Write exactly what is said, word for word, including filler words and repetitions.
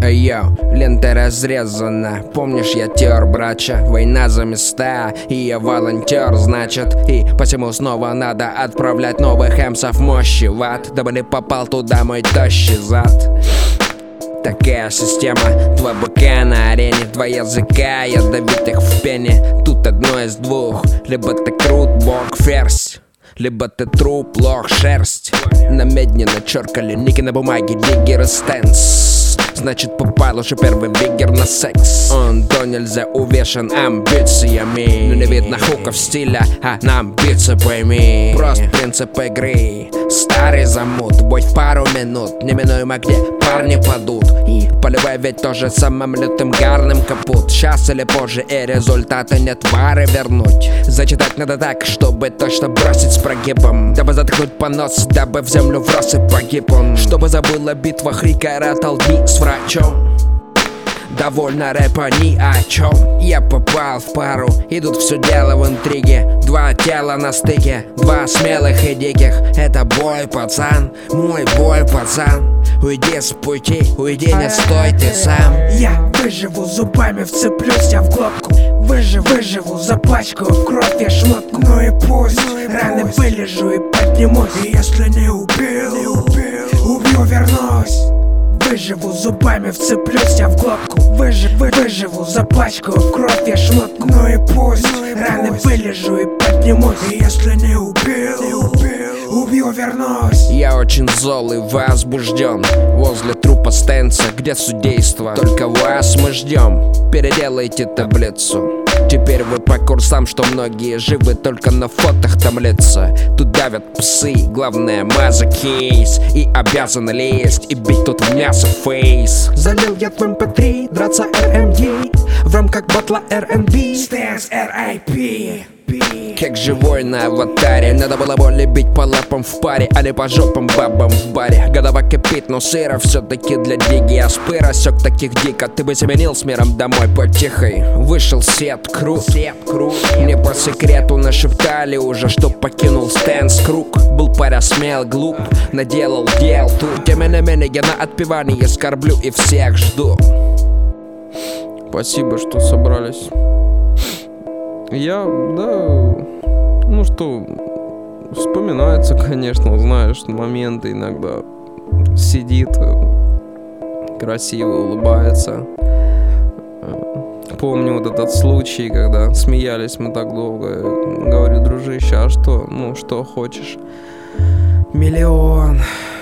Йоу, лента разрезана. Помнишь, я тер, брача? Война за места, и я волонтер, значит. И посему снова надо отправлять новых эмсов мощи в ад, дабы не попал туда мой тощий зад. Такая система, два быка на арене, два языка ядовитых в пене. Тут одно из двух: либо ты крут, бог, ферзь, либо ты труп, лох, шерсть. На медне начеркали ники на бумаге, диггер и стенс. Значит, попал уже первый биггер на секс. Он до нельзя увешан амбициями, но не видно хуков стиля, а на амбиции пойми. Прост принцип игры, старый замут. Бой в пару минут, неминуемо где парни падут. И поливай ведь тоже самым лютым гарным капут. Сейчас или позже и результаты нет вары вернуть. Зачитать надо так, чтобы точно бросить с прогибом, дабы заткнуть понос, дабы в землю врос и погиб он. Чтобы забыл о битвах и коротал дни с врачом. Довольно рэпа ни о чем. Я попал в пару, и тут все дело в интриге. Два тела на стыке, два смелых и диких. Это бой, пацан, мой бой, пацан. Уйди с пути, уйди, не стой ты сам. Я выживу, зубами вцеплюсь я в глотку. Выживу, выживу, запачкаю в кровь я шмотку. Ну и пусть, раны вылежу и поднимусь. И если не убил, не убил, убью, вернусь. Выживу, зубами вцеплюсь я в глотку. Выживу, выживу, запачкаю в кровь я шмотку. Ну и пусть, раны вылежу и поднимусь. И если не убил, не убил, убью, вернусь. Я очень зол и возбужден возле трупа Стенса, где судейство. Только вас мы ждем, переделайте таблицу. Теперь вы по курсам, что многие живы только на фотах там лица. Тут давят псы, главное маза кейс. И обязан лезть и бить тут в мясо фейс. Залил я в эм пэ три, драться эр эм ди в рамках батла эр энд би. Стэнс эр ай пи. Как живой на аватаре, надо было более бить по лапам в паре, а не по жопам бабам в баре. Голова кипит, но сыра все-таки для диги. А спыра сёк таких дико, ты бы заменил с миром домой потихой. Вышел сет, крут, сет, крут. Мне по секрету нашептали уже, что покинул Стэнс круг. Был паря смел, глуп, наделал дел тут. Тем не менее я на отпевании скорблю и всех жду. Спасибо, что собрались. Я, да, ну что, вспоминается, конечно, знаешь, моменты иногда. Сидит, красиво улыбается. Помню вот этот случай, когда смеялись мы так долго. Говорю: дружище, а что, ну что хочешь? Миллион.